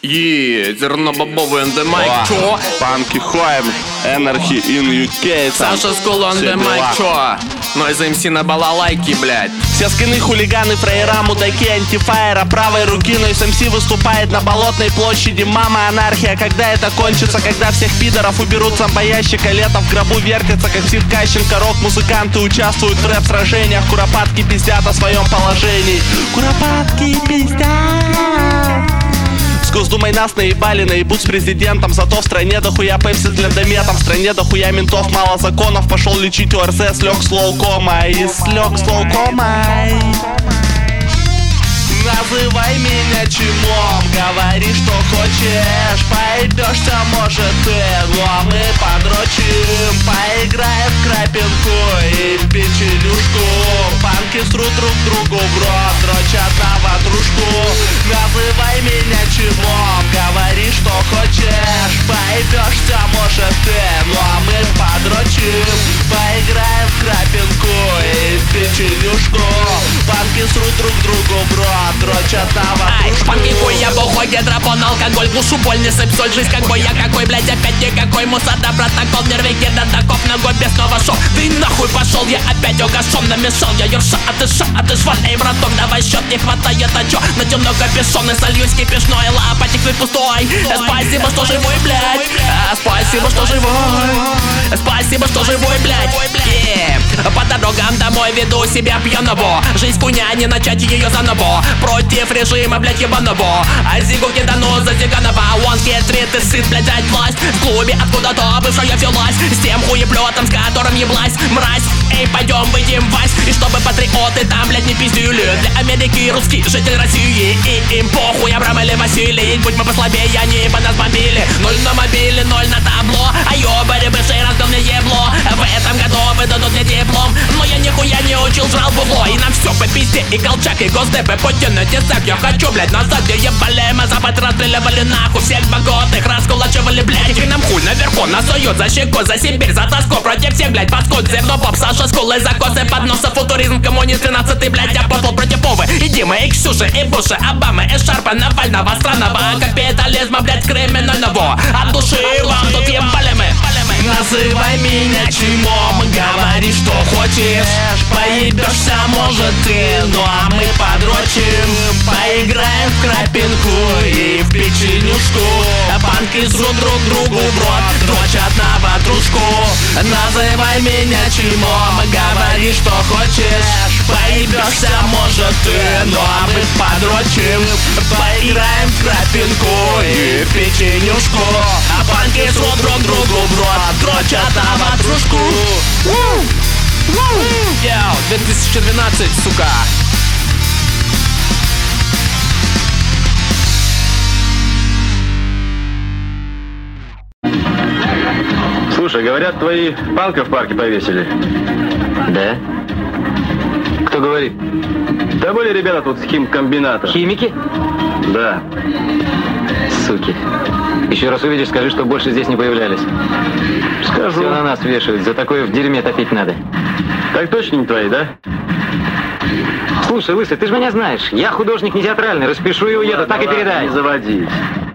Зернобобовый on the mic, чё? Панки Хоем, Энархи in UK. Саша Скул on the mic, чё? Нойз МС на балалайке, блядь. Все скины, хулиганы, фрейра, мудаки, антифайра. Правой руки Нойз МС выступает на Болотной площади. Мама, анархия, когда это кончится? Когда всех пидоров уберут зомбоящика? Лето в гробу вертится, как Стив Кащенко. Рок-музыканты участвуют в рэп-сражениях. Куропатки пиздят о своем положении. Куропатки пиздят. С Госдумой нас наебали, наебут с президентом. Зато в стране дохуя пепси с лендометом. В стране дохуя ментов, мало законов. Пошел лечить ОРЗ, слег с лоукомой. И слег с лоукомой. Называй меня чмом, говори, что хочешь. Поебешься, может, ты, но мы подрочим. Поиграем в крапинку и в печенюшку. Панки срут друг другу в рот, дрочат на ватрушку. Называй меня чмом, говори, что хочешь. Поебешься, может, ты, но мы подрочим. Поиграем в крапинку и в печенюшку. Панки срут друг другу в рот, дрочат на ватрушку. Панки хуя, бухой, гидропон, алкоголь, глушу, боль, не сыпь соль. Жизнь как бы я какой, блядь, опять никакой. Мусада, протокол, нервы, кида, таков, ногой без снова шоу. Ты нахуй пошел, я опять угошен, намешал. Я ерша, а ты шваль, эй, браток, давай счет, не хватает, а чё? Натемно капюшон и сольюсь кипишной, лопатик ты пустой. Спасибо, что живой, блядь. Спасибо, что живой. Спасибо, что живой, блядь. По дорогам домой веду себя пьяного. Жизнь хуйня, не начать ее заново. Против режима, блядь, ебаного. А зигу кидану за зиганова. Он хитрит, ты сыт, блядь, дать власть. В клубе откуда-то бывшая взялась. С тем хуеплетом, с которым еблась мразь. Эй, пойдем выйдем вась. И чтобы патриоты там, блядь, не пиздили. Для Америки русский житель России. И им похуй, Абрам или Василий. Будь мы послабее, они бы нас бомбили. 0 на мобиле, 0 на табло. А ёбари бывший раздал мне ебло. В этом году выдадут мне диплом. Но я нихуя не учил, жрал бухло. И нам все по пизде, и Колчак, и Госдеп, и Путин, и Тесак. Я хочу, блядь, назад, где ебали. Мы Запад расстреливали нахуй. Всех богатых раскулачивали, блядь. И нам хуй наверху, на Союз, за Щеку, за Сибирь, за тоску. Против всех, блядь, паскуд, зевно, поп, Саша Скул, и закосы, подноса, футуризм, коммунист, 13-й, блядь, апостол против Вовы. И Димы, и Ксюши, и Буши, Обамы, и Шарпа, Навального, странного капитализма, блядь, криминального. От души вам тут ебали мы. Называй меня чмом, говори, что хочешь. Поебешься, может, ты, ну а мы подрочим. Поиграем в крапинку и в печенюшку. Панки срут друг другу в рот, дрочат на ватрушку. Называй меня чмом, говори, что хочешь. Поебешься, может, ты, ну а мы подрочим. Поиграем в крапинку и в печенюшку. Панки срут друг другу в рот, дрочат на ватрушку. Йоу, 2012, сука. Слушай, говорят, твои панка в парке повесили. Да? Кто говорит? Да были ребята тут с химкомбината. Химики? Да. Суки. Еще раз увидишь, скажи, что больше здесь не появлялись. Скажу. Все на нас вешают, за такое в дерьме топить надо. Так точно не твои, да? Слушай, Лысый, ты же меня знаешь. Я художник не театральный, распишу и уеду, Ладно, так и передай. Не заводись.